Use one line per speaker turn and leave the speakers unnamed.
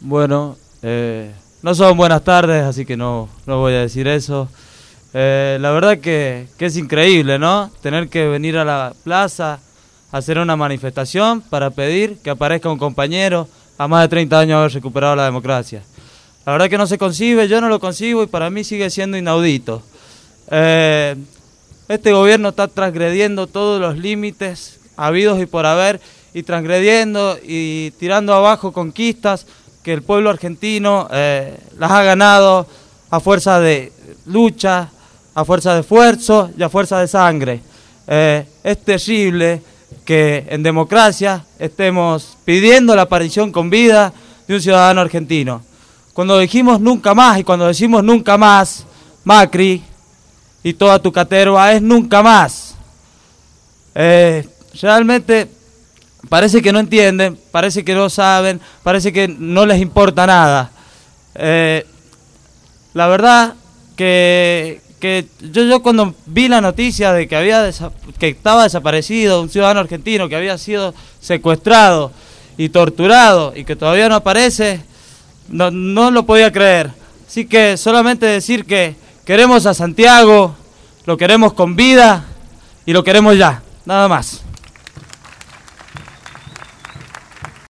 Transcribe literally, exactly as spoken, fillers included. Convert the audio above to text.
Bueno, eh, no son buenas tardes, así que no, no voy a decir eso. Eh, la verdad que, que es increíble, ¿no? Tener que venir a la plaza a hacer una manifestación para pedir que aparezca un compañero a más de treinta años de haber recuperado la democracia. La verdad que no se concibe, yo no lo concibo y para mí sigue siendo inaudito. Eh, este gobierno está transgrediendo todos los límites habidos y por haber, y transgrediendo y tirando abajo conquistas que el pueblo argentino eh, las ha ganado a fuerza de lucha, a fuerza de esfuerzo y a fuerza de sangre. Eh, es terrible que en democracia estemos pidiendo la aparición con vida de un ciudadano argentino. Cuando dijimos nunca más, y cuando decimos nunca más, Macri y toda tu caterva es nunca más. Eh, realmente parece que no entienden, parece que no saben, parece que no les importa nada. Eh, la verdad que, que yo, yo cuando vi la noticia de que, había que estaba desaparecido un ciudadano argentino, que había sido secuestrado y torturado y que todavía no aparece, no, no lo podía creer. Así que solamente decir que queremos a Santiago, lo queremos con vida y lo queremos ya, nada más.